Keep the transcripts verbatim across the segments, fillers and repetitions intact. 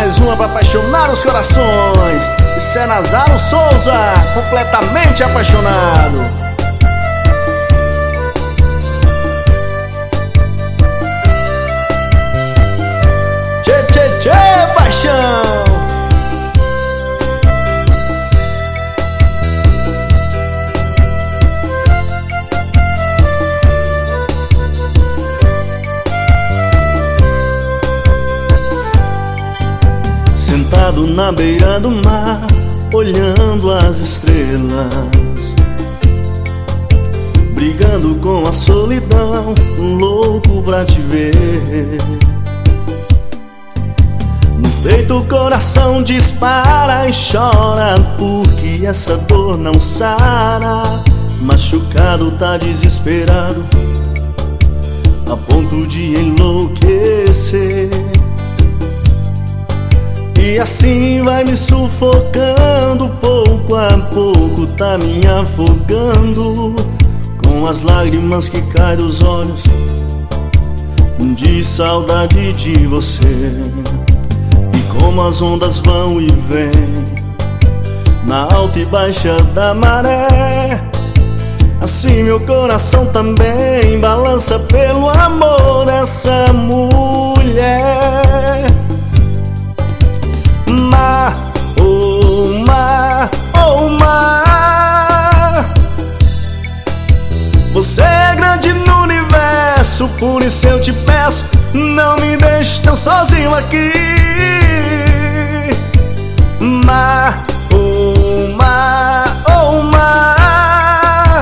mais uma pra apaixonar os corações. Isso é Nazaro Souza, completamente apaixonado. Tchê, tchê, tchê, paixão. Sentado na beira do mar, olhando as estrelas, brigando com a solidão, louco pra te ver. No peito o coração dispara e chora, porque essa dor não sara. Machucado tá desesperado, a ponto de enlouquecer. E assim vai me sufocando, pouco a pouco tá me afogando, com as lágrimas que caem dos olhos, de saudade de você. E como as ondas vão e vêm, na alta e baixa da maré, assim meu coração também balança pelo amor dessa mulher. Mar, oh mar, oh mar, você é grande no universo, por isso eu te peço, não me deixe tão sozinho aqui. Mar, oh mar, oh mar,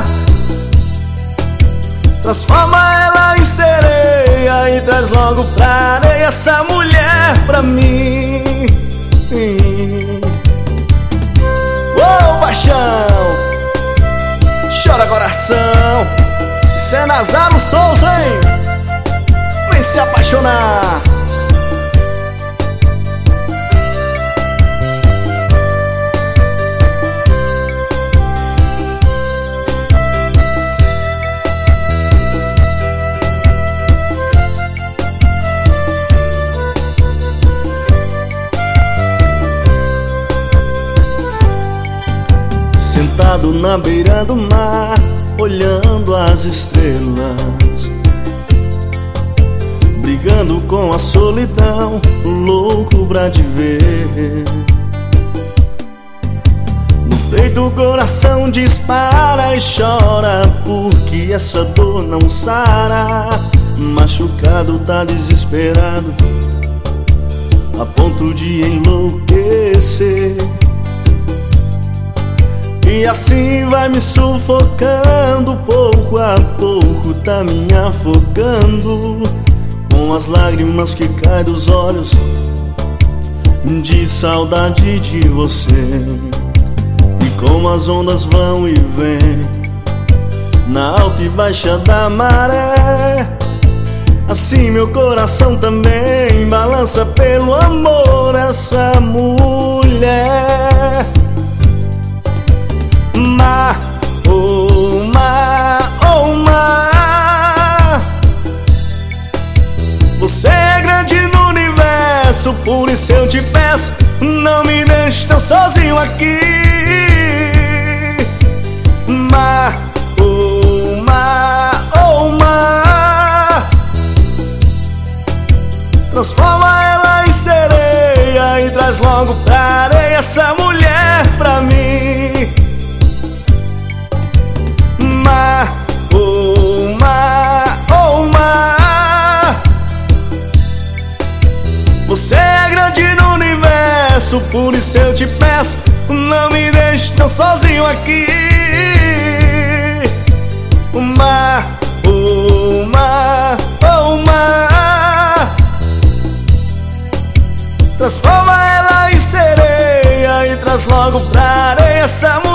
transforma ela em sereia e traz logo pra areia essa mulher pra mim. Ô, paixão, chora coração. Isso é Nazaro Souza, hein? Vem se apaixonar. Sentado na beira do mar, olhando as estrelas, brigando com a solidão, louco pra te ver. No peito o coração dispara e chora, porque essa dor não sara. Machucado tá desesperado, a ponto de enlouquecer. E assim vai me sufocando, pouco a pouco tá me afogando, com as lágrimas que caem dos olhos, de saudade de você. E como as ondas vão e vêm, na alta e baixa da maré, assim meu coração também balança pelo amor dessa mulher. Mar, oh mar, oh mar, você é grande no universo, por isso eu te peço, não me deixe tão sozinho aqui. Mar, oh mar, oh mar, transforma ela em sereia e traz logo pra areia essa mulher pra mim. Mar, oh mar, oh mar, você é grande no universo, por isso eu te peço, não me deixe tão sozinho aqui. Mar, oh mar, oh mar, transforma ela em sereia e traz logo pra areia essa mulher